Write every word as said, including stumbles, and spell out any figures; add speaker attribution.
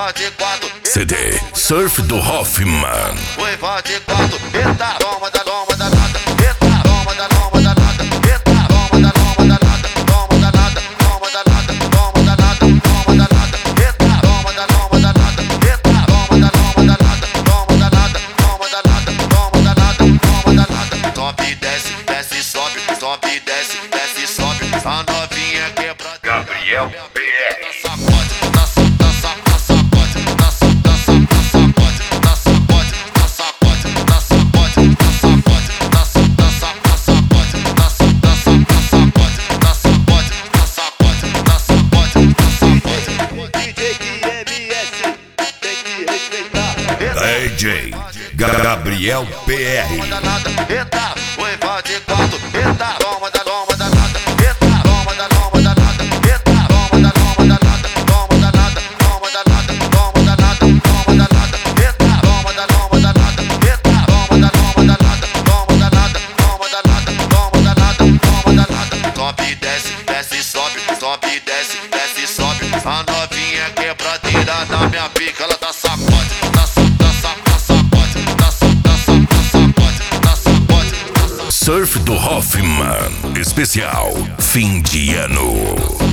Speaker 1: de quatro.
Speaker 2: C D Surf do Hoffman.
Speaker 1: Uiva de quatro. Eita, toma da loma da nada. Eita, toma da loma da nada. Eita, toma da loma da nada. Toma da nada, toma da nada, toma da nada, toma da nada. Eita, toma da loma da nada. Eita, toma da loma da nada. Toma da nada, toma da nada, toma da nada, toma da nada. Sobe, desce, desce, sobe, sobe, desce, desce, sobe. A novinha quebra.
Speaker 2: Gabriel P R. D J Gabriel P R.
Speaker 1: Eita, uiva de quatro. Eita, toma da loma da nada. Eita, toma da loma da nada. Eita, toma da loma da nada. Toma da nada, toma da nada, toma da nada, toma da nada. Eita, toma da loma da nada. Eita, toma da loma da nada. Toma da nada, toma da nada, toma da nada, toma da nada. Sobe, desce, desce, sobe, sobe, desce, desce, sobe. A novinha quebradeira na minha pica, ela dá sacode, dá
Speaker 2: Surf do Hoffman, especial fim de ano.